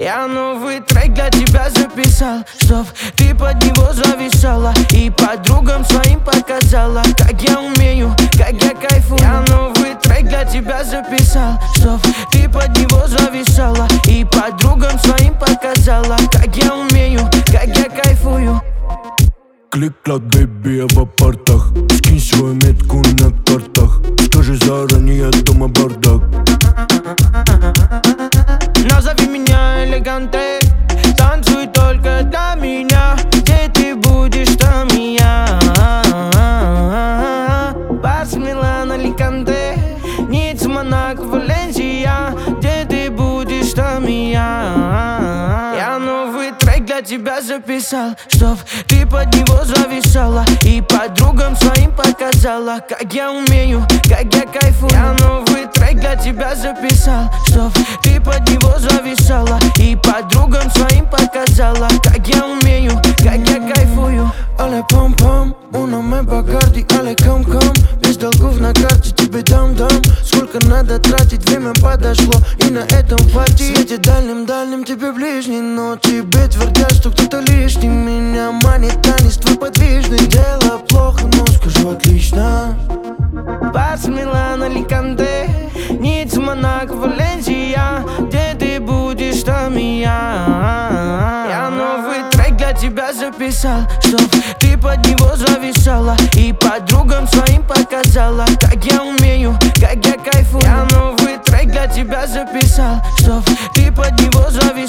Я новый трек для тебя записал, чтоб ты под него зависала и подругам своим показала, как я умею, как я кайфую. Я новый трек для тебя записал, чтоб ты под него зависала и подругам своим показала, как я умею, как я кайфую. Клик-клак, бэйби, я в апартах. Скинь свою метку на картах. Скажи заранее, дома бардак. Назови меня элеганте, танцуй только для меня. Где ты будешь, там и я. Барс, Милан, Аликанте, Ницца, Монако, Валенсия. Где ты будешь, там и я. Я новый трек для тебя записал, чтоб ты под него зависала и подругам своим показала, как я умею, как я кайфую. Я новый трек для тебя записал, чтоб ты под него зависала и подругам своим показала, как я умею, как я кайфую. Але пам-пам, уно мы Бакарди, але кам-кам. Без долгов на карте тебе дам-дам. Сколько надо тратить, время подошло, и на этом хватит. Светит дальним-дальним, тебе ближний, но тебе твердят, что кто-то лишний. Меня манит танец твой подвижный. Дело плохо, но скажу отлично. Барс, Милан, Аликанте, Ницца, Монако, Валенсия. Где ты будешь, там и я. Я новый трек для тебя записал, чтоб ты под него зависала и подругам своим показала, как я умею, как я кайфую. Я новый трек для тебя записал, чтоб ты под него зависала